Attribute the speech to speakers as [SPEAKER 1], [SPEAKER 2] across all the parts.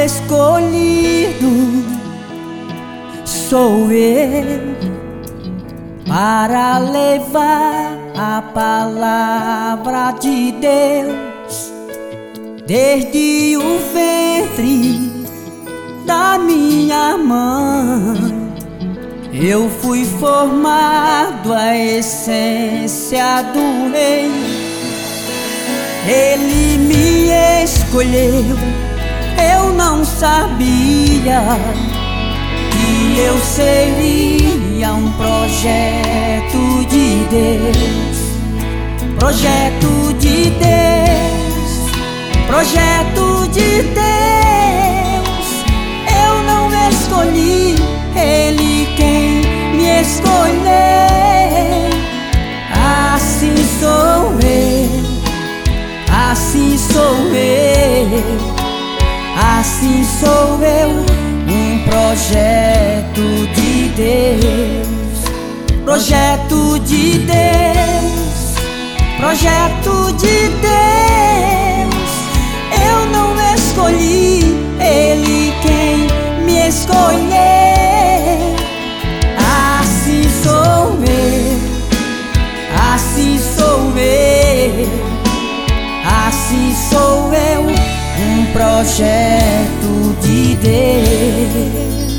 [SPEAKER 1] escolhido sou eu para levar a palavra de Deus desde o ventre da minha mãe. Eu fui formado à essência do Rei. Ele me escolheu, eu não sabia que eu seria um projeto de Deus. Projeto de Deus, projeto de Deus. Eu não escolhi, Ele quem me escolheu. Assim sou eu, assim sou eu, assim sou eu, um projeto de Deus. Projeto de Deus, projeto de Deus. Eu não escolhi, Ele quem me escolheu. Assim sou eu, assim sou eu, assim sou eu, um projeto de Deus.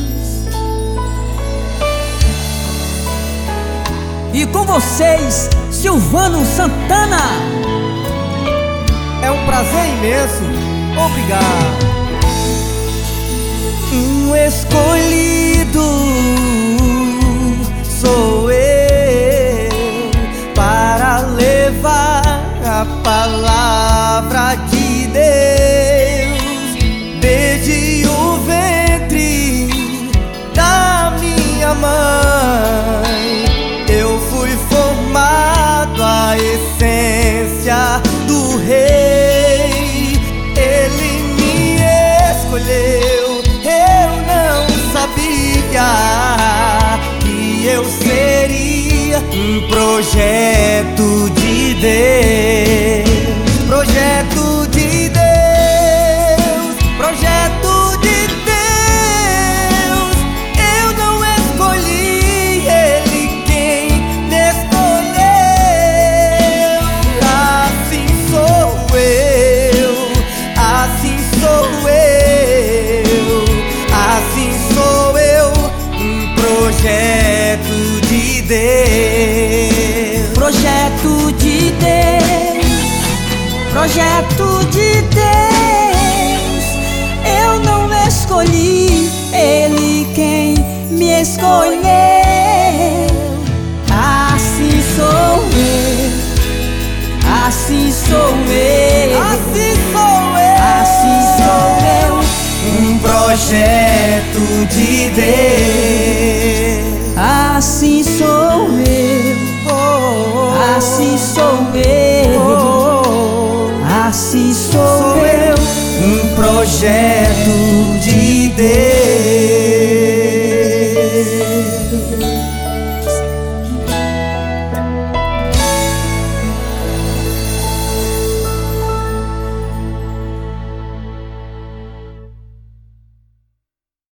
[SPEAKER 1] E com vocês, Silvano Santana.
[SPEAKER 2] É um prazer imenso, obrigado.
[SPEAKER 1] Um escolhido sou eu para levar a palavra de Deus desde o ventre da minha mãe. Eu fui formado à essência do Rei. Ele me escolheu, eu não sabia que eu seria um projeto de Deus. Projeto de Deus, projeto de Deus. Eu não escolhi, Ele quem me escolheu. Assim sou eu, assim sou eu, assim sou eu, um projeto de Deus. Projeto de Deus, projeto de Deus. Eu não escolhi, Ele quem me escolheu. Assim sou eu, assim sou eu,
[SPEAKER 2] Assim sou eu,
[SPEAKER 1] assim sou eu, um projeto de Deus. Assim sou eu, assim sou eu, assim sou eu, um projeto de Deus.